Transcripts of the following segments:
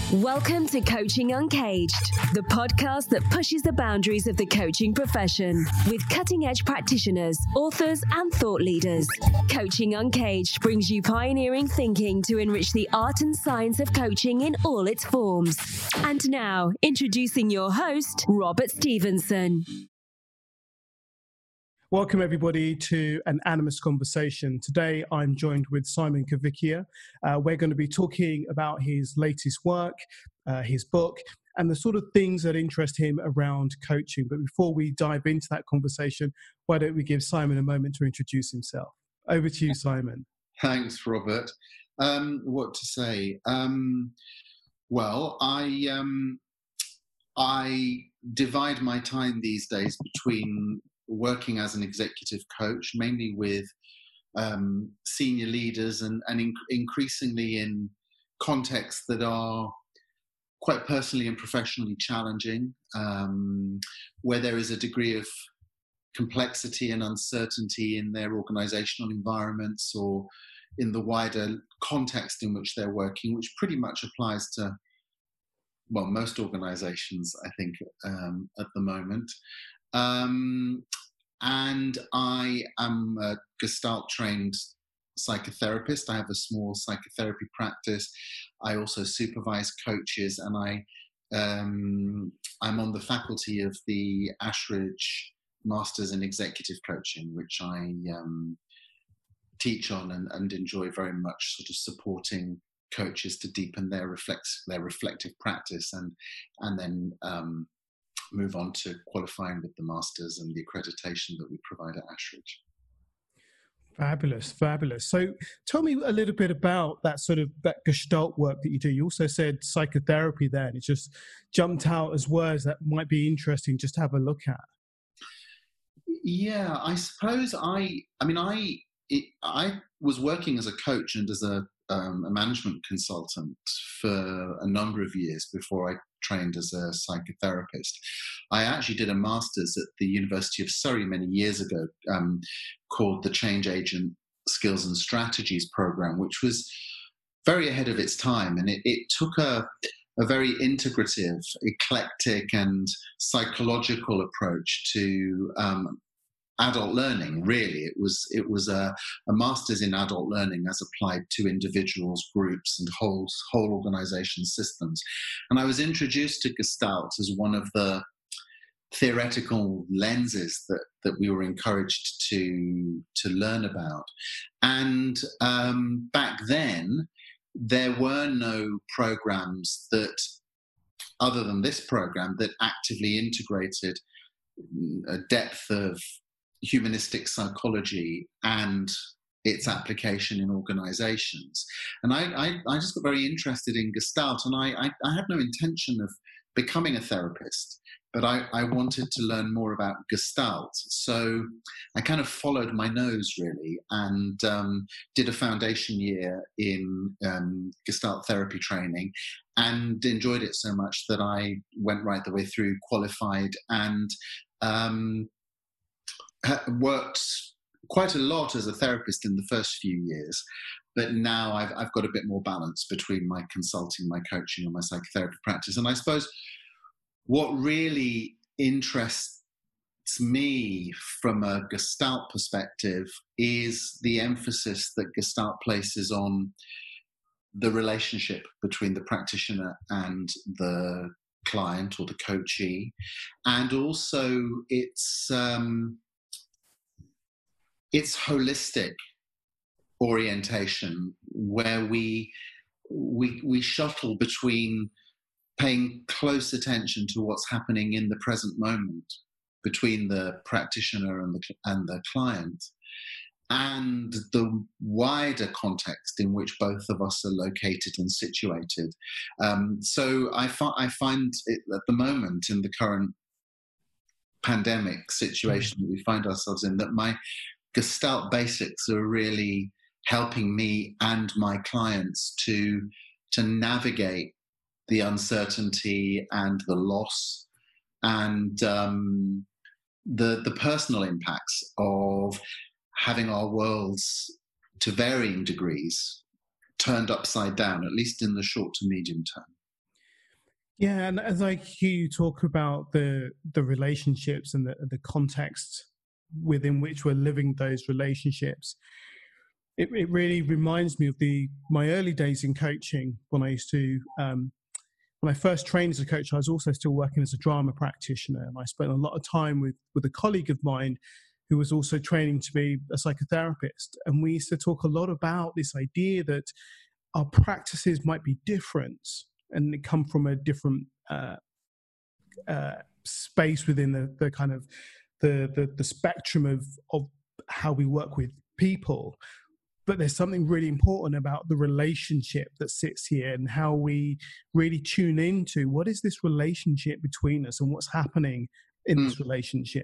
Welcome to Coaching Uncaged, the podcast that pushes the boundaries of the coaching profession with cutting-edge practitioners, authors, and thought leaders. Coaching Uncaged brings you pioneering thinking to enrich the art and science of coaching in all its forms. And now, introducing your host, Robert Stevenson. Welcome, everybody, to an Animus Conversation. Today, I'm joined with Simon Cavicchia. We're going to be talking about his latest work, his book, and the sort of things that interest him around coaching. But before we dive into that conversation, why don't we give Simon a moment to introduce himself? Over to you, Simon. Thanks, Robert. What to say? Well, I divide my time these days between working as an executive coach, mainly with senior leaders and increasingly in contexts that are quite personally and professionally challenging, where there is a degree of complexity and uncertainty in their organizational environments or in the wider context in which they're working, which pretty much applies to, well, most organizations, I think, at the moment. And I am a Gestalt-trained psychotherapist. I have a small psychotherapy practice. I also supervise coaches, and I'm on the faculty of the Ashridge Masters in Executive Coaching, which I teach on and enjoy very much, sort of supporting coaches to deepen their reflective practice and then move on to qualifying with the Masters and the accreditation that we provide at Ashridge. Fabulous. So tell me a little bit about that Gestalt work that you do. You also said psychotherapy there, and it just jumped out as words that might be interesting just to have a look at. Yeah, I suppose I was working as a coach and as a management consultant for a number of years before I trained as a psychotherapist. I actually did a master's at the University of Surrey many years ago called the Change Agent Skills and Strategies Program, which was very ahead of its time. And it took a very integrative, eclectic and psychological approach to adult learning. Really, it was a master's in adult learning as applied to individuals, groups, and whole organization systems. And I was introduced to Gestalt as one of the theoretical lenses that we were encouraged to learn about. And back then, there were no programs that, other than this program, that actively integrated a depth of humanistic psychology and its application in organizations. And I just got very interested in Gestalt, and I had no intention of becoming a therapist, but I wanted to learn more about Gestalt. So I kind of followed my nose, really, and did a foundation year in Gestalt therapy training and enjoyed it so much that I went right the way through, qualified, and worked quite a lot as a therapist in the first few years, but now I've got a bit more balance between my consulting, my coaching, and my psychotherapy practice. And I suppose what really interests me from a Gestalt perspective is the emphasis that Gestalt places on the relationship between the practitioner and the client or the coachee, and also its holistic orientation, where we shuttle between paying close attention to what's happening in the present moment between the practitioner and the client, and the wider context in which both of us are located and situated. So I find it, at the moment, in the current pandemic situation that we find ourselves in, that my Gestalt basics are really helping me and my clients to navigate the uncertainty and the loss and the personal impacts of having our worlds, to varying degrees, turned upside down, at least in the short to medium term. Yeah, and as I hear you talk about the relationships and the context within which we're living those relationships, it really reminds me of my early days in coaching when I used to when I first trained as a coach. I was also still working as a drama practitioner, and I spent a lot of time with a colleague of mine who was also training to be a psychotherapist, and we used to talk a lot about this idea that our practices might be different and they come from a different space within the kind of the spectrum of how we work with people. But there's something really important about the relationship that sits here and how we really tune into what is this relationship between us and what's happening in this relationship.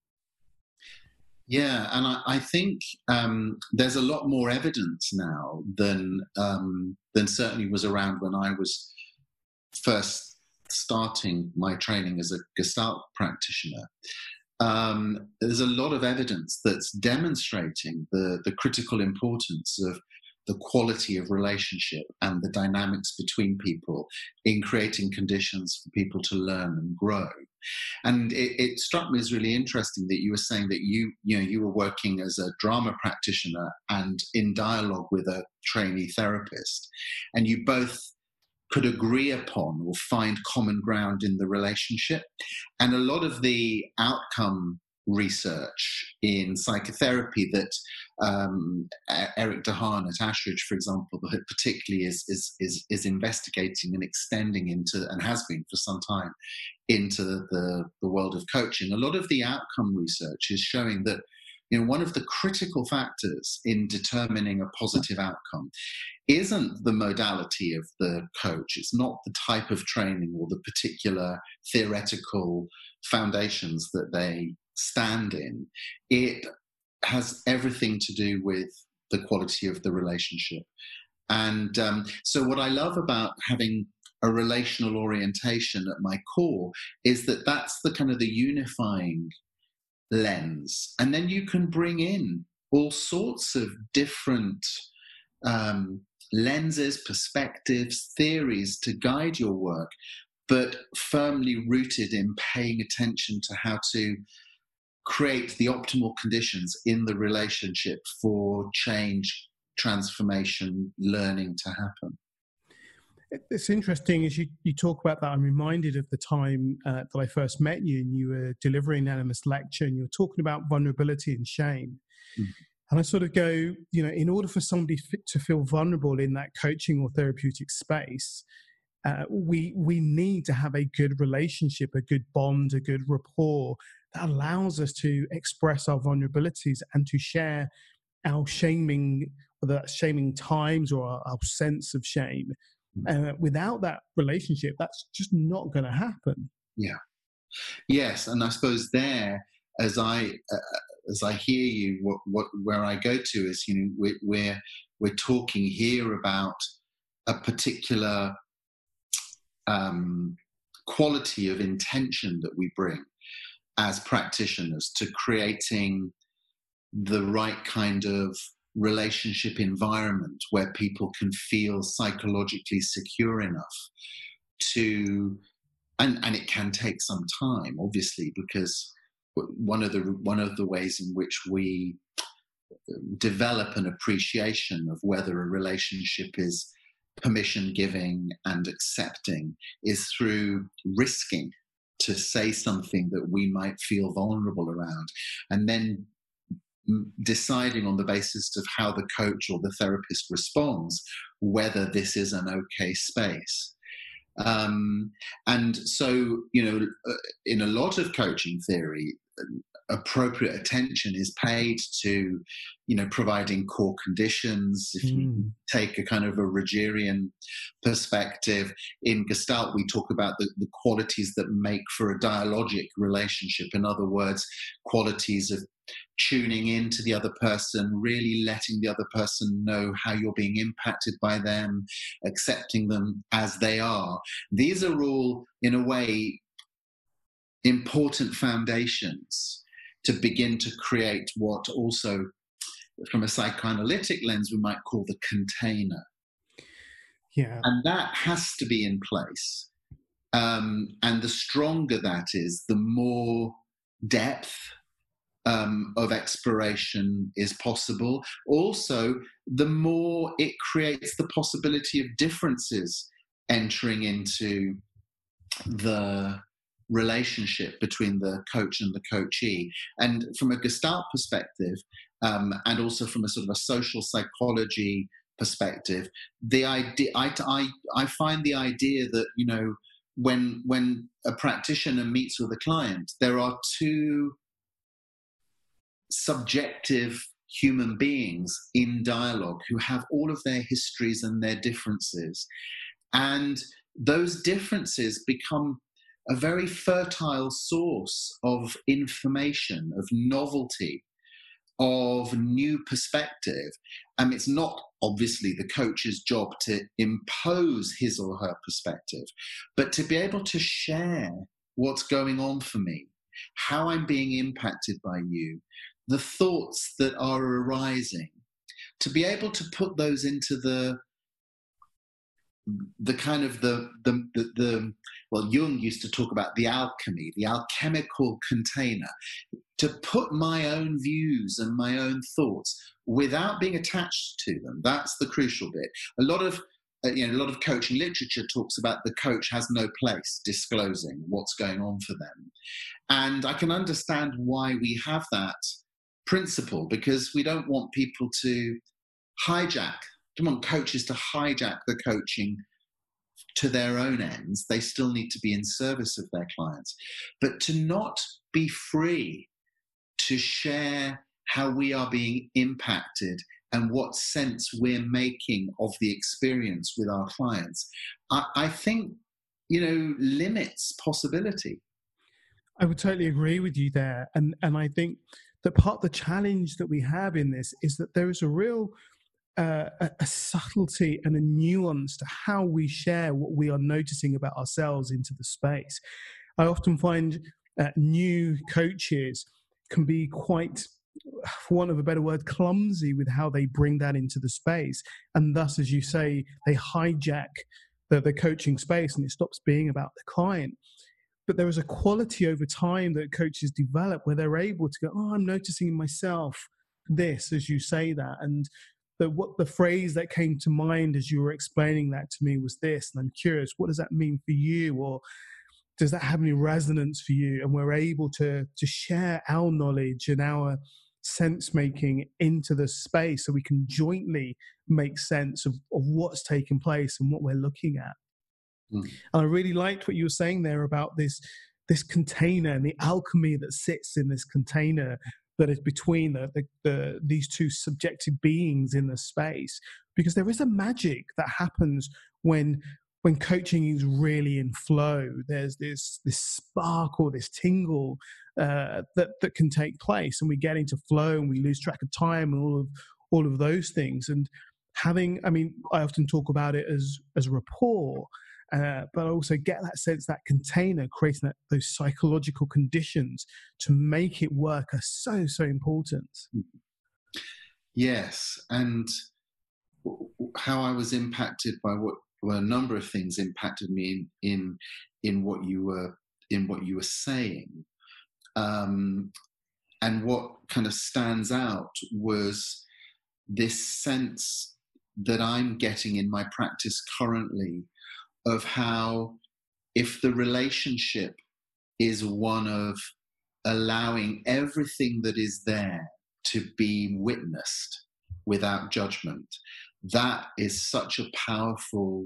Yeah, and I think there's a lot more evidence now than certainly was around when I was first starting my training as a Gestalt practitioner. There's a lot of evidence that's demonstrating the critical importance of the quality of relationship and the dynamics between people in creating conditions for people to learn and grow. And it struck me as really interesting that you were saying that you were working as a drama practitioner and in dialogue with a trainee therapist, and you both could agree upon or find common ground in the relationship. And a lot of the outcome research in psychotherapy that Eric DeHaan at Ashridge, for example, particularly is investigating and extending into, and has been for some time, into the world of coaching. A lot of the outcome research is showing that one of the critical factors in determining a positive outcome isn't the modality of the coach. It's not the type of training or the particular theoretical foundations that they stand in. It has everything to do with the quality of the relationship. And so what I love about having a relational orientation at my core is that that's the kind of the unifying lens. And then you can bring in all sorts of different lenses, perspectives, theories to guide your work, but firmly rooted in paying attention to how to create the optimal conditions in the relationship for change, transformation, learning to happen. It's interesting as you talk about that. I'm reminded of the time that I first met you, and you were delivering an Animist lecture, and you were talking about vulnerability and shame. Mm-hmm. And I sort of go, in order for somebody to feel vulnerable in that coaching or therapeutic space, we need to have a good relationship, a good bond, a good rapport that allows us to express our vulnerabilities and to share our shaming, whether that's shaming times or our sense of shame. Without that relationship, that's just not going to happen. Yeah. Yes, and I suppose there, as I hear you, where I go to is, we're talking here about a particular quality of intention that we bring as practitioners to creating the right kind of relationship environment where people can feel psychologically secure enough to, and it can take some time, obviously, because one of the ways in which we develop an appreciation of whether a relationship is permission giving and accepting is through risking to say something that we might feel vulnerable around, and then deciding on the basis of how the coach or the therapist responds whether this is an okay space. And so, in a lot of coaching theory, appropriate attention is paid to, providing core conditions. If you take a kind of a Rogerian perspective, in Gestalt, we talk about the qualities that make for a dialogic relationship. In other words, qualities of tuning into the other person, really letting the other person know how you're being impacted by them, accepting them as they are. These are all, in a way, important foundations to begin to create what also, from a psychoanalytic lens, we might call the container. Yeah. And that has to be in place. And the stronger that is, the more depth of exploration is possible. Also, the more it creates the possibility of differences entering into the relationship between the coach and the coachee. And from a Gestalt perspective, and also from a sort of a social psychology perspective, the idea I find the idea that, you know, when a practitioner meets with a client, there are two subjective human beings in dialogue who have all of their histories and their differences. And those differences become a very fertile source of information, of novelty, of new perspective. It's not obviously the coach's job to impose his or her perspective, but to be able to share what's going on for me, how I'm being impacted by you, the thoughts that are arising, to be able to put those into the kind of well, Jung used to talk about the alchemy, the alchemical container, to put my own views and my own thoughts without being attached to them. That's the crucial bit. A lot of coaching literature talks about the coach has no place disclosing what's going on for them. And I can understand why we have that principle, because we don't want people to don't want coaches to hijack the coaching to their own ends. They still need to be in service of their clients, but to not be free to share how we are being impacted and what sense we're making of the experience with our clients, I think, limits possibility. I would totally agree with you there. And I think that part of the challenge that we have in this is that there is a real a subtlety and a nuance to how we share what we are noticing about ourselves into the space. I often find new coaches can be quite, for want of a better word, clumsy with how they bring that into the space. And thus, as you say, they hijack the coaching space and it stops being about the client. But there is a quality over time that coaches develop where they're able to go, oh, I'm noticing in myself this, as you say that. And what the phrase that came to mind as you were explaining that to me was this. And I'm curious, what does that mean for you? Or does that have any resonance for you? And we're able to share our knowledge and our sense making into the space so we can jointly make sense of what's taking place and what we're looking at. And I really liked what you were saying there about this container and the alchemy that sits in this container that is between these two subjective beings in the space, because there is a magic that happens when coaching is really in flow. There's this spark or this tingle that can take place, and we get into flow and we lose track of time and all of those things. And I often talk about it as rapport. But I also get that sense that container, creating those psychological conditions to make it work, are so, so important. Yes, and how I was impacted by a number of things impacted me in what you were saying, and what kind of stands out was this sense that I'm getting in my practice currently of how, if the relationship is one of allowing everything that is there to be witnessed without judgment, that is such a powerful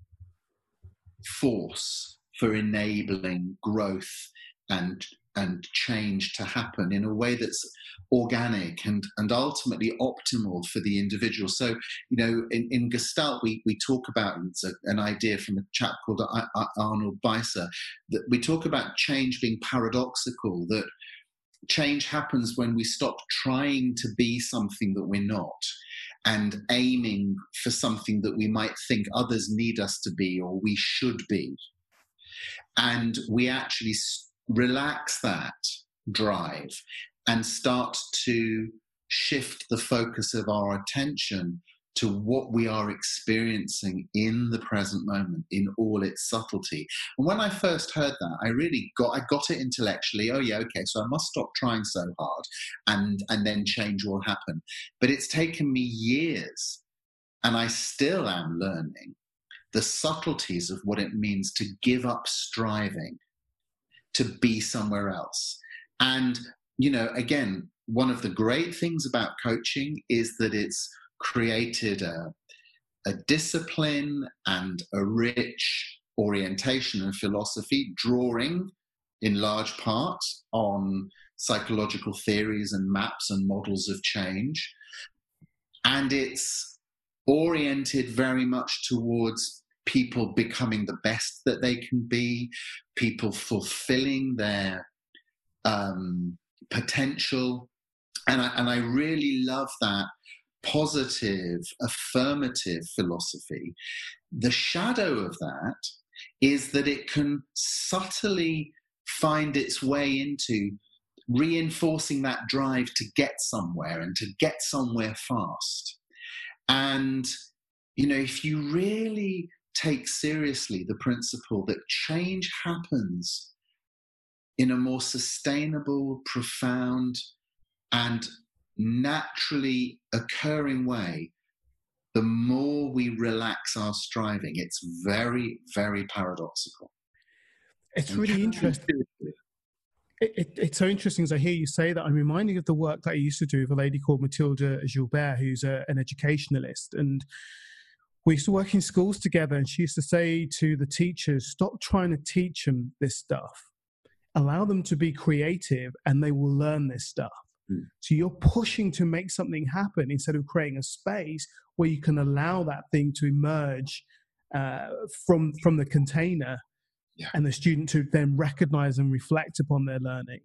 force for enabling growth and change to happen in a way that's organic and ultimately optimal for the individual. So, in Gestalt, we talk about, it's an idea from a chap called Arnold Beiser, that we talk about change being paradoxical, that change happens when we stop trying to be something that we're not and aiming for something that we might think others need us to be or we should be. And we actually relax that drive and start to shift the focus of our attention to what we are experiencing in the present moment in all its subtlety. And when I first heard that, I got it intellectually. Oh yeah, okay, so I must stop trying so hard and then change will happen. But it's taken me years, and I still am learning the subtleties of what it means to give up striving, to be somewhere else. And, again, one of the great things about coaching is that it's created a discipline and a rich orientation and philosophy, drawing in large part on psychological theories and maps and models of change. And it's oriented very much towards people becoming the best that they can be, people fulfilling their potential. And I really love that positive, affirmative philosophy. The shadow of that is that it can subtly find its way into reinforcing that drive to get somewhere and to get somewhere fast. And, if you really take seriously the principle that change happens in a more sustainable, profound, and naturally occurring way, the more we relax our striving. It's very, very paradoxical. It's really interesting. It's so interesting as I hear you say that. I'm reminded of the work that I used to do with a lady called Mathilde Gilbert, who's an educationalist. And we used to work in schools together, and she used to say to the teachers, stop trying to teach them this stuff. Allow them to be creative and they will learn this stuff. So you're pushing to make something happen instead of creating a space where you can allow that thing to emerge from the container, and the student to then recognize and reflect upon their learning.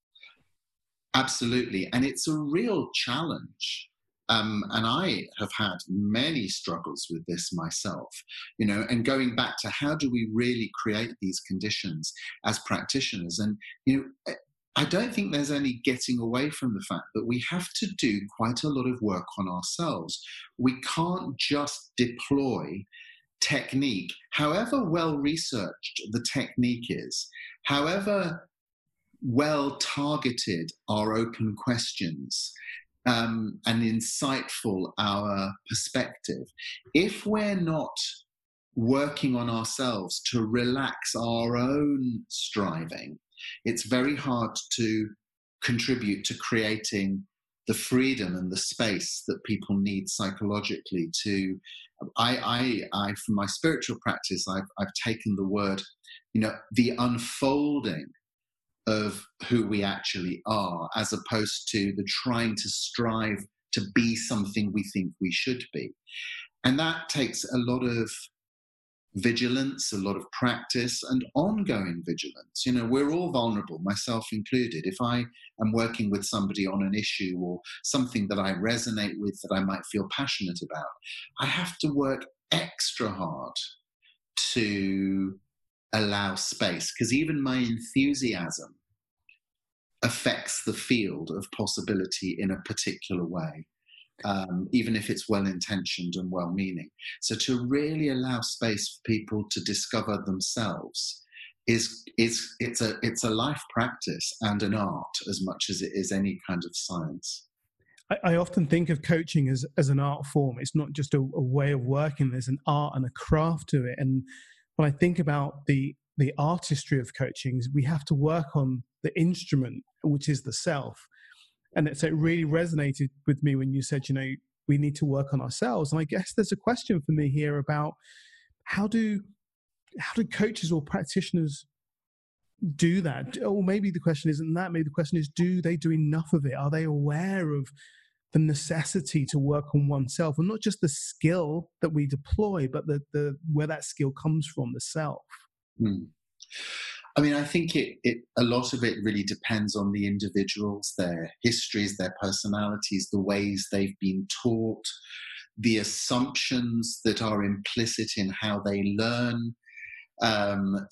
Absolutely. And it's a real challenge. And I have had many struggles with this myself, and going back to how do we really create these conditions as practitioners? And, I don't think there's any getting away from the fact that we have to do quite a lot of work on ourselves. We can't just deploy technique, however well researched the technique is, however well targeted our open questions and insightful our perspective. If we're not working on ourselves to relax our own striving, it's very hard to contribute to creating the freedom and the space that people need psychologically to. I from my spiritual practice, I've taken the word, the unfolding of who we actually are, as opposed to the trying to strive to be something we think we should be. And that takes a lot of vigilance, a lot of practice, and ongoing vigilance. We're all vulnerable, myself included. If I am working with somebody on an issue or something that I resonate with, that I might feel passionate about, I have to work extra hard to allow space, because even my enthusiasm affects the field of possibility in a particular way. Even if it's well-intentioned and well-meaning. So to really allow space for people to discover themselves it's a life practice and an art as much as it is any kind of science. I often think of coaching as an art form. It's not just a way of working. There's an art and a craft to it. And when I think about the artistry of coaching, we have to work on the instrument, which is the self. And it really resonated with me when you said, we need to work on ourselves. And I guess there's a question for me here about how do coaches or practitioners do that? Or maybe the question isn't that. Maybe the question is, do they do enough of it? Are they aware of the necessity to work on oneself, and not just the skill that we deploy, but the where that skill comes from, the self? I think a lot of it really depends on the individuals, their histories, their personalities, the ways they've been taught, the assumptions that are implicit in how they learn. And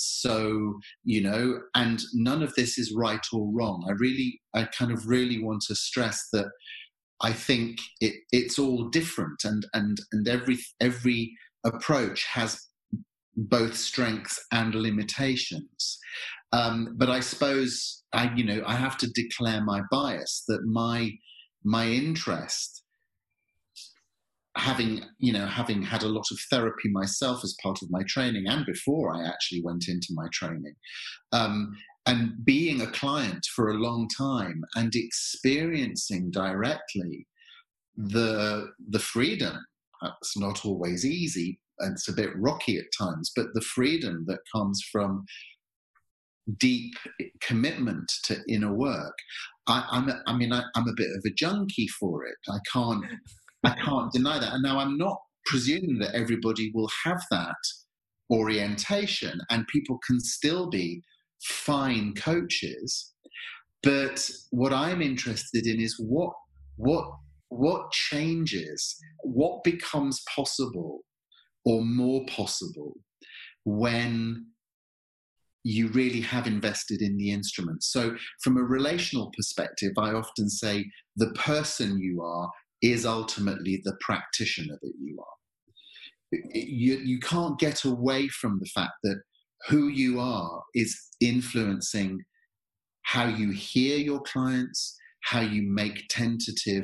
none of this is right or wrong. I kind of really want to stress that I think it's all different, and every approach has both strengths and limitations. But I suppose I have to declare my bias, that my interest, having had a lot of therapy myself as part of my training and before I actually went into my training, and being a client for a long time and experiencing directly the freedom. It's not always easy, and it's a bit rocky at times, but the freedom that comes from deep commitment to inner work. I'm a bit of a junkie for it. I can't deny that. And now I'm not presuming that everybody will have that orientation, and people can still be fine coaches. But what I'm interested in is what changes, what becomes possible or more possible when you really have invested in the instrument. So from a relational perspective, I often say the person you are is ultimately the practitioner that you are. You can't get away from the fact that who you are is influencing how you hear your clients, how you make tentative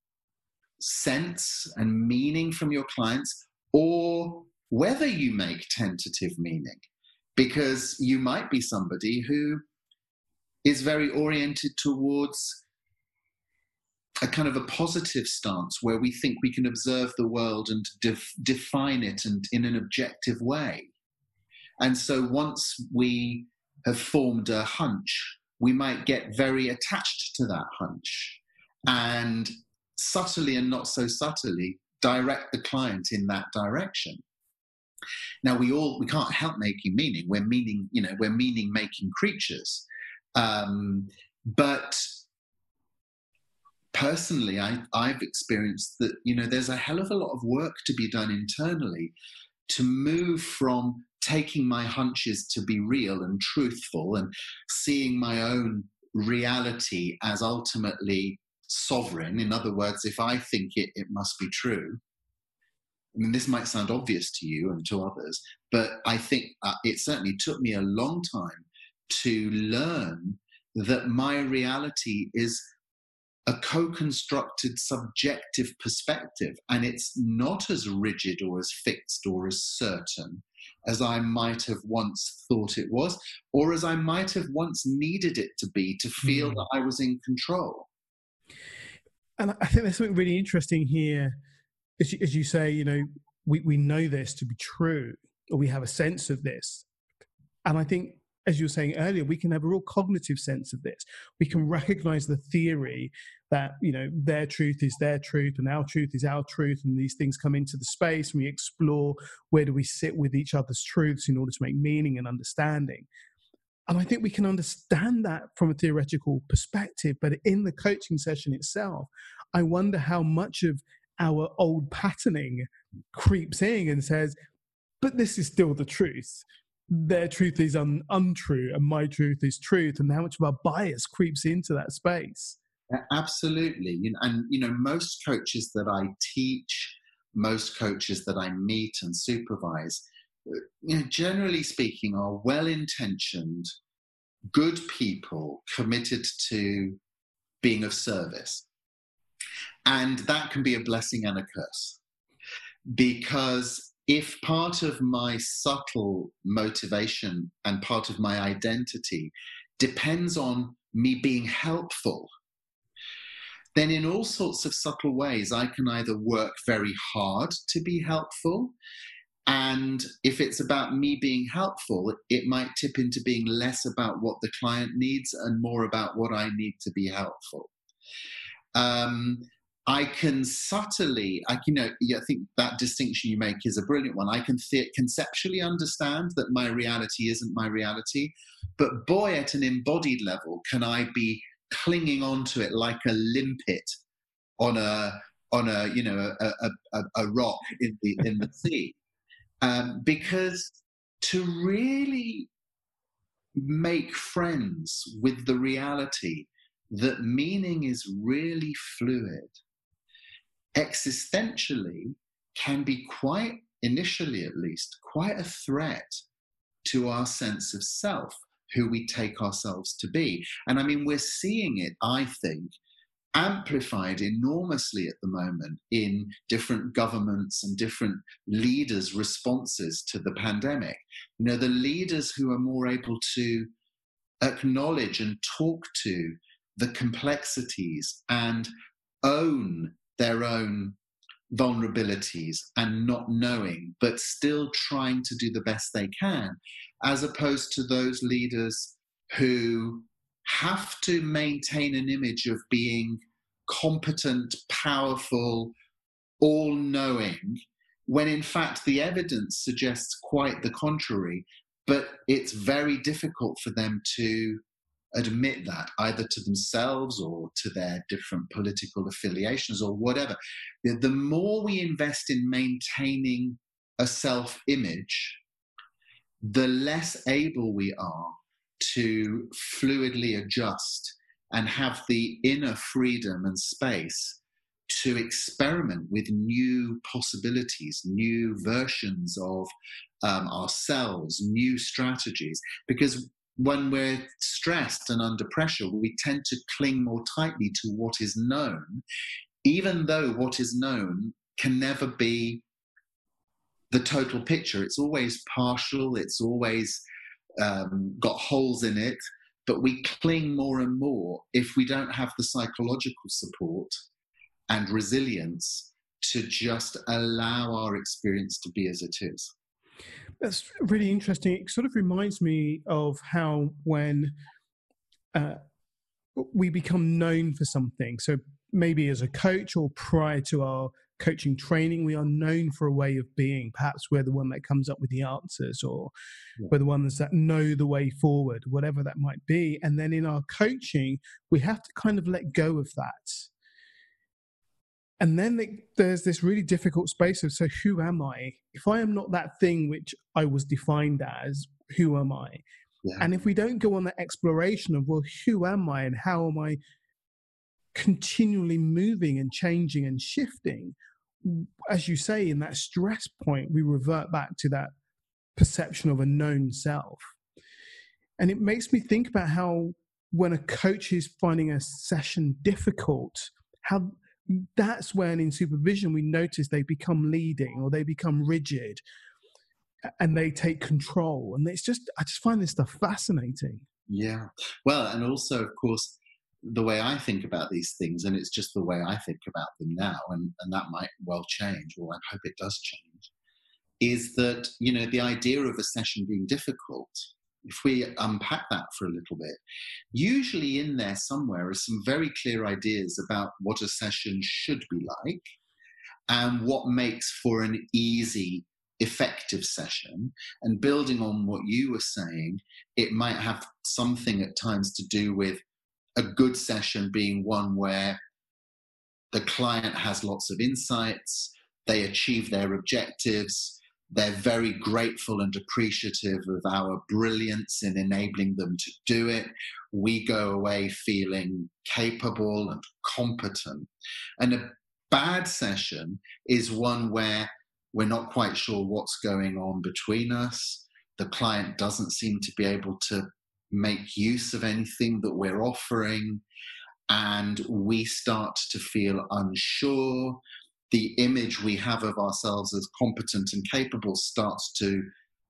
sense and meaning from your clients, or whether you make tentative meaning. Because you might be somebody who is very oriented towards a kind of a positive stance where we think we can observe the world and define it and in an objective way. And so once we have formed a hunch, we might get very attached to that hunch and subtly and not so subtly direct the client in that direction. Now we can't help making meaning. We're meaning-making creatures. But personally, I've experienced that, there's a hell of a lot of work to be done internally to move from taking my hunches to be real and truthful and seeing my own reality as ultimately sovereign. In other words, if I think it, it must be true. I mean, this might sound obvious to you and to others, but I think it certainly took me a long time to learn that my reality is a co-constructed subjective perspective, and it's not as rigid or as fixed or as certain as I might have once thought it was, or as I might have once needed it to be to feel that I was in control. And I think there's something really interesting here. As you say, we know this to be true, or we have a sense of this. And I think, as you were saying earlier, we can have a real cognitive sense of this. We can recognize the theory that, their truth is their truth and our truth is our truth. And these things come into the space and we explore where do we sit with each other's truths in order to make meaning and understanding. And I think we can understand that from a theoretical perspective, but in the coaching session itself, I wonder how much of our old patterning creeps in and says, but this is still the truth. Their truth is untrue and my truth is truth. And how much of our bias creeps into that space. Absolutely. And most coaches that I teach, most coaches that I meet and supervise, generally speaking, are well-intentioned, good people committed to being of service. And that can be a blessing and a curse. Because if part of my subtle motivation and part of my identity depends on me being helpful, then in all sorts of subtle ways, I can either work very hard to be helpful, and if it's about me being helpful, it might tip into being less about what the client needs and more about what I need to be helpful. I can subtly, I think that distinction you make is a brilliant one. I can conceptually understand that my reality isn't my reality, but boy, at an embodied level, can I be clinging onto it like a limpet on a rock in the sea, because to really make friends with the reality that meaning is really fluid, existentially can be quite, initially at least, quite a threat to our sense of self, who we take ourselves to be. And I mean, we're seeing it, I think, amplified enormously at the moment in different governments and different leaders' responses to the pandemic. You know, the leaders who are more able to acknowledge and talk to the complexities and own their own vulnerabilities and not knowing, but still trying to do the best they can, as opposed to those leaders who have to maintain an image of being competent, powerful, all-knowing, when in fact the evidence suggests quite the contrary. But it's very difficult for them to admit that, either to themselves or to their different political affiliations or whatever. The more we invest in maintaining a self-image, the less able we are to fluidly adjust and have the inner freedom and space to experiment with new possibilities, new versions of ourselves, new strategies. Because when we're stressed and under pressure, we tend to cling more tightly to what is known, even though what is known can never be the total picture. It's always partial, it's always got holes in it, but we cling more and more if we don't have the psychological support and resilience to just allow our experience to be as it is. That's really interesting. It sort of reminds me of how when we become known for something, so maybe as a coach or prior to our coaching training, we are known for a way of being. Perhaps we're the one that comes up with the answers, or we're the ones that know the way forward, whatever that might be. And then in our coaching, we have to kind of let go of that. And then there's this really difficult space of, so who am I? If I am not that thing which I was defined as, who am I? Yeah. And if we don't go on that exploration of, well, who am I and how am I continually moving and changing and shifting, as you say, in that stress point, we revert back to that perception of a known self. And it makes me think about how when a coach is finding a session difficult, how that's when in supervision we notice they become leading or they become rigid and they take control. And it's just, I just find this stuff fascinating. Yeah. Well, and also, of course, the way I think about these things, and it's just the way I think about them now, and that might well change, or I hope it does change, is that, you know, the idea of a session being difficult, if we unpack that for a little bit, usually in there somewhere are some very clear ideas about what a session should be like and what makes for an easy, effective session. And building on what you were saying, it might have something at times to do with a good session being one where the client has lots of insights, they achieve their objectives, they're very grateful and appreciative of our brilliance in enabling them to do it. We go away feeling capable and competent. And a bad session is one where we're not quite sure what's going on between us. The client doesn't seem to be able to make use of anything that we're offering, and we start to feel unsure. The image we have of ourselves as competent and capable starts to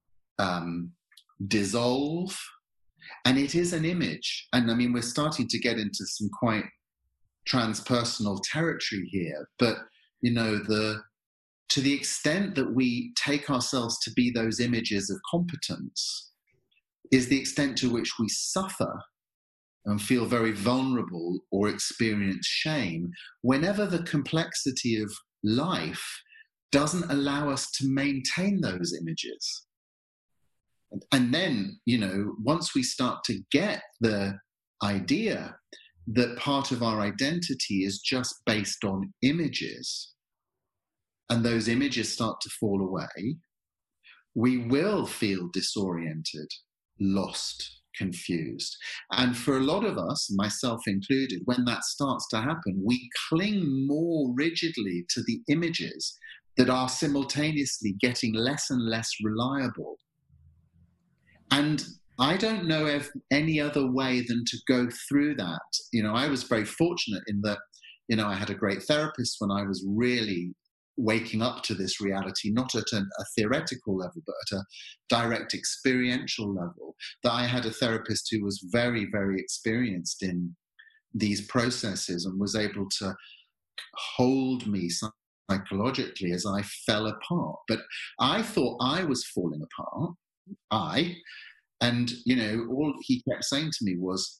dissolve. And it is an image. And I mean, we're starting to get into some quite transpersonal territory here. But, you know, to the extent that we take ourselves to be those images of competence is the extent to which we suffer and feel very vulnerable or experience shame whenever the complexity of life doesn't allow us to maintain those images. And then, you know, once we start to get the idea that part of our identity is just based on images, and those images start to fall away, we will feel disoriented, lost, confused. And for a lot of us, myself included, when that starts to happen, we cling more rigidly to the images that are simultaneously getting less and less reliable. And I don't know of any other way than to go through that. I was very fortunate in that, I had a great therapist when I was really waking up to this reality, not at a theoretical level, but at a direct experiential level, that I had a therapist who was very, very experienced in these processes and was able to hold me psychologically as I fell apart. But I thought I was falling apart. And all he kept saying to me was,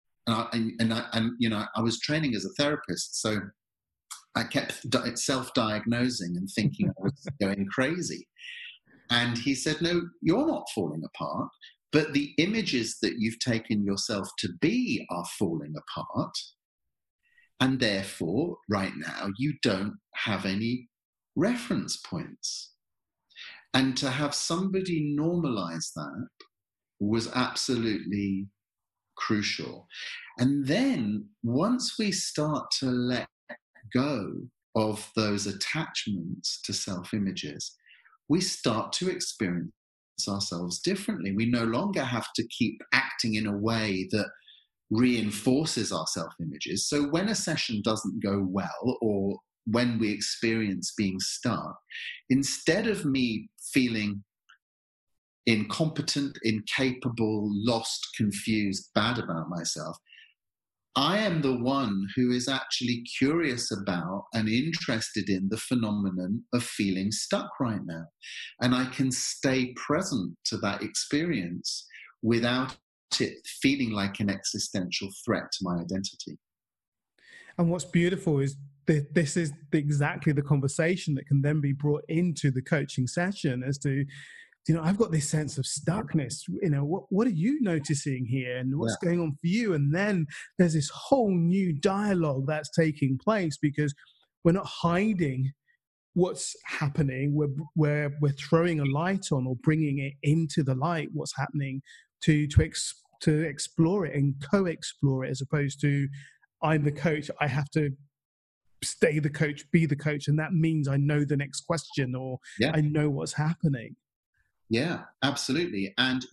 I was training as a therapist, so I kept self-diagnosing and thinking I was going crazy. And he said, no, you're not falling apart, but the images that you've taken yourself to be are falling apart. And therefore, right now, you don't have any reference points. And to have somebody normalize that was absolutely crucial. And then once we start to let go of those attachments to self-images, we start to experience ourselves differently. We no longer have to keep acting in a way that reinforces our self-images. So when a session doesn't go well, or when we experience being stuck, instead of me feeling incompetent, incapable, lost, confused, bad about myself, I am the one who is actually curious about and interested in the phenomenon of feeling stuck right now. And I can stay present to that experience without it feeling like an existential threat to my identity. And what's beautiful is this is exactly the conversation that can then be brought into the coaching session as to, I've got this sense of stuckness. What are you noticing here, and what's going on for you? And then there's this whole new dialogue that's taking place, because we're not hiding what's happening. We're throwing a light on, or bringing it into the light, what's happening, to explore it and co-explore it, as opposed to, I'm the coach, I have to stay the coach, be the coach, and that means I know the next question, or I know what's happening. Yeah, absolutely. And,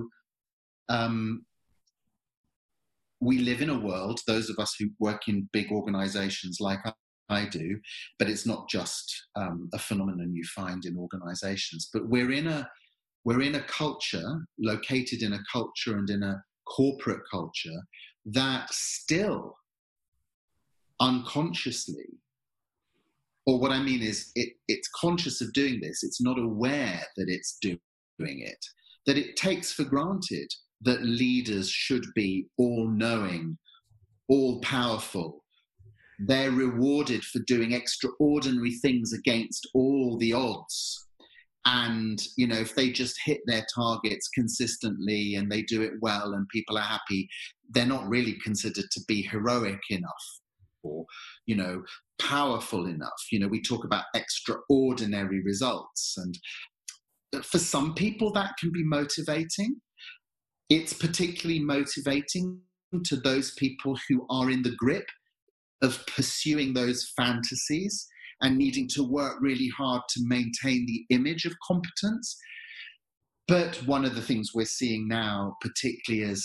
we live in a world, those of us who work in big organizations like I do, but it's not just a phenomenon you find in organizations, but we're in a culture, located in a culture and in a corporate culture that still unconsciously, or what I mean is it's conscious of doing this, it's not aware that it's doing it, that it takes for granted that leaders should be all-knowing, all-powerful. They're rewarded for doing extraordinary things against all the odds. And, if they just hit their targets consistently and they do it well and people are happy, they're not really considered to be heroic enough or, powerful enough. We talk about extraordinary results. And for some people, that can be motivating. It's particularly motivating to those people who are in the grip of pursuing those fantasies and needing to work really hard to maintain the image of competence. But one of the things we're seeing now, particularly as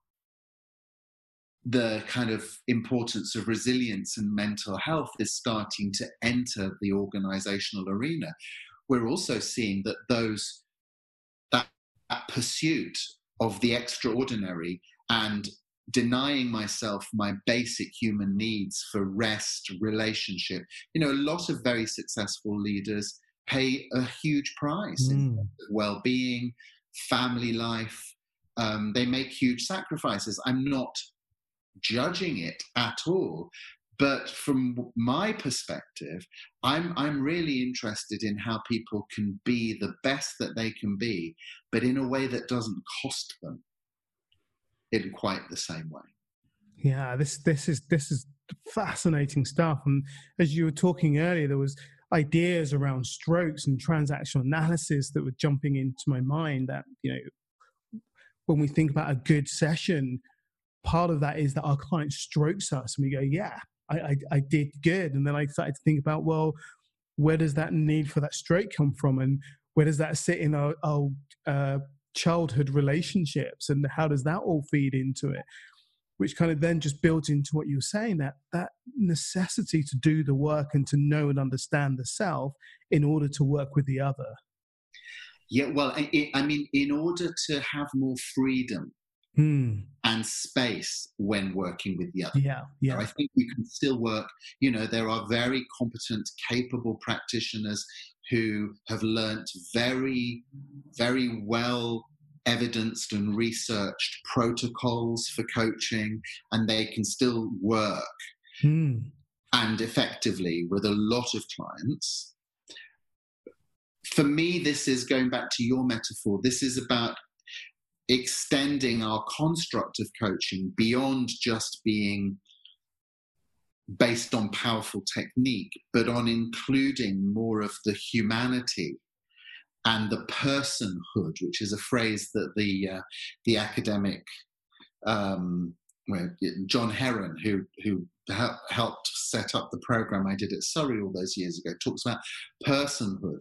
the kind of importance of resilience and mental health is starting to enter the organizational arena, we're also seeing that that pursuit of the extraordinary and denying myself my basic human needs for rest, relationship. A lot of very successful leaders pay a huge price in well-being, family life. They make huge sacrifices. I'm not judging it at all. But from my perspective, I'm really interested in how people can be the best that they can be, but in a way that doesn't cost them in quite the same way. Yeah, this is fascinating stuff. And as you were talking earlier, there was ideas around strokes and transactional analysis that were jumping into my mind, that when we think about a good session, part of that is that our client strokes us and we go, yeah, I did good. And then I started to think about, well, where does that need for that stroke come from? And where does that sit in our childhood relationships? And how does that all feed into it? Which kind of then just builds into what you were saying, that necessity to do the work and to know and understand the self in order to work with the other. Yeah, well, I mean, in order to have more freedom and space when working with the other. Yeah. I think you can still work, there are very competent, capable practitioners who have learnt very, very well evidenced and researched protocols for coaching, and they can still work and effectively with a lot of clients. For me, this is going back to your metaphor. This is about extending our construct of coaching beyond just being based on powerful technique, but on including more of the humanity and the personhood, which is a phrase that the academic John Heron, who helped set up the program I did at Surrey all those years ago, talks about personhood.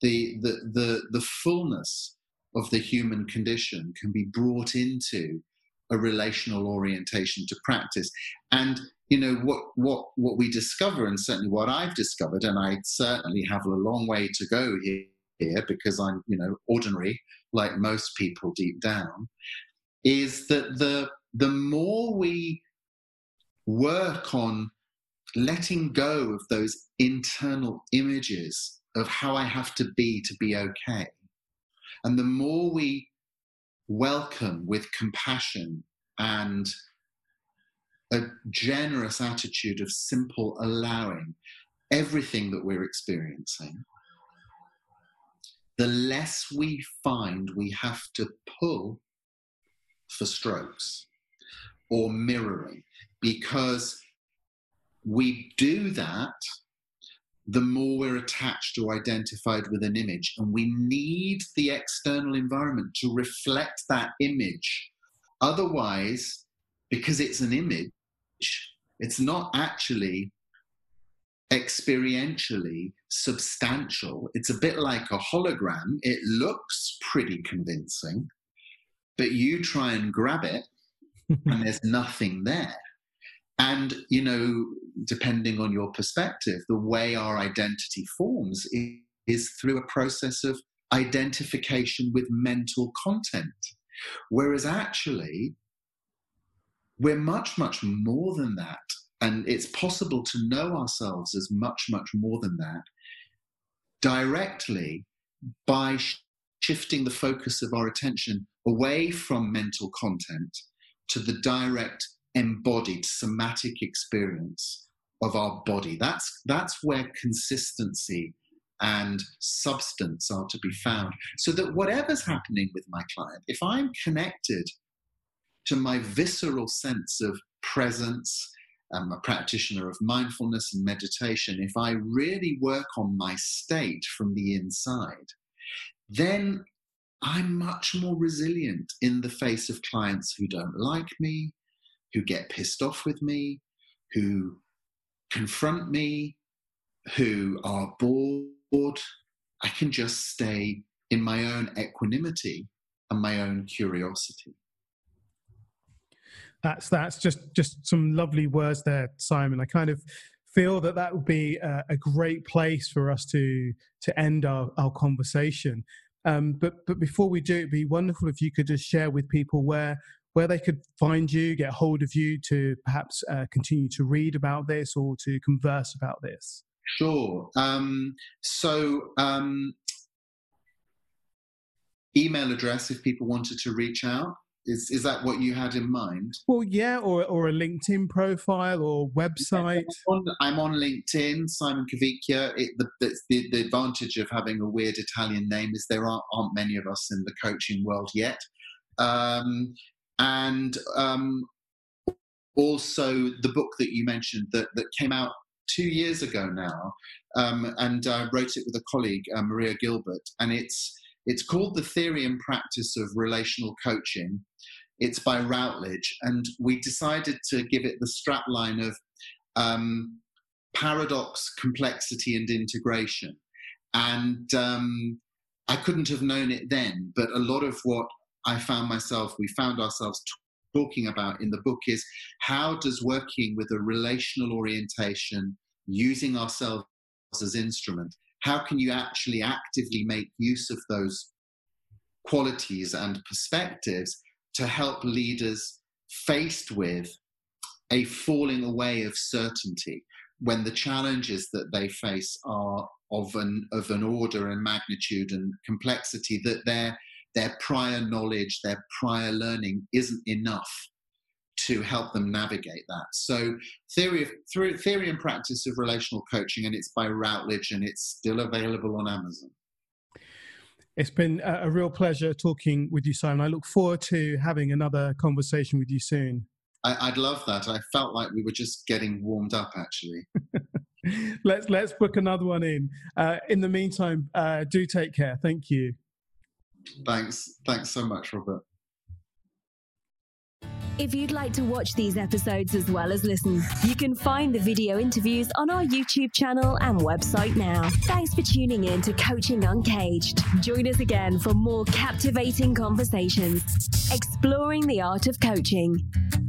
The fullness of the human condition can be brought into a relational orientation to practice. And what we discover, and certainly what I've discovered, and I certainly have a long way to go here because I'm ordinary like most people deep down, is that the more we work on letting go of those internal images of how I have to be okay, and the more we welcome with compassion and a generous attitude of simple allowing everything that we're experiencing, the less we find we have to pull for strokes or mirroring. Because we do that, the more we're attached or identified with an image, and we need the external environment to reflect that image. Otherwise, because it's an image, it's not actually experientially substantial. It's a bit like a hologram. It looks pretty convincing, but you try and grab it and there's nothing there. And, depending on your perspective, the way our identity forms is through a process of identification with mental content. Whereas actually, we're much, much more than that. And it's possible to know ourselves as much, much more than that directly by shifting the focus of our attention away from mental content to the direct embodied somatic experience of our body. That's where consistency and substance are to be found. So that whatever's happening with my client, if I'm connected to my visceral sense of presence, I'm a practitioner of mindfulness and meditation, if I really work on my state from the inside, then I'm much more resilient in the face of clients who don't like me, who get pissed off with me, who confront me, who are bored. I can just stay in my own equanimity and my own curiosity. That's just some lovely words there, Simon. I kind of feel that would be a great place for us to end our conversation. But before we do, it'd be wonderful if you could just share with people where they could find you, get hold of you to perhaps continue to read about this or to converse about this. Sure. Email address if people wanted to reach out. Is that what you had in mind? Well, yeah, or a LinkedIn profile or website. I'm on LinkedIn, Simon Cavicchia. The advantage of having a weird Italian name is there aren't many of us in the coaching world yet. And also the book that you mentioned that came out 2 years ago now, and I wrote it with a colleague, Maria Gilbert, and It's called The Theory and Practice of Relational Coaching. It's by Routledge, and we decided to give it the strapline of paradox, complexity, and integration. And I couldn't have known it then, but a lot of what we found ourselves talking about in the book is how does working with a relational orientation, using ourselves as instrument, how can you actually actively make use of those qualities and perspectives to help leaders faced with a falling away of certainty when the challenges that they face are of an order and magnitude and complexity that their prior knowledge, their prior learning isn't enough to help them navigate that. So Theory and Practice of Relational Coaching, and it's by Routledge, and it's still available on Amazon. It's been a real pleasure talking with you, Simon. I look forward to having another conversation with you soon. I'd love that. I felt like we were just getting warmed up, actually. Let's book another one in. In the meantime, do take care. Thank you. Thanks so much, Robert. If you'd like to watch these episodes as well as listen, you can find the video interviews on our YouTube channel and website now. Thanks for tuning in to Coaching Uncaged. Join us again for more captivating conversations, exploring the art of coaching.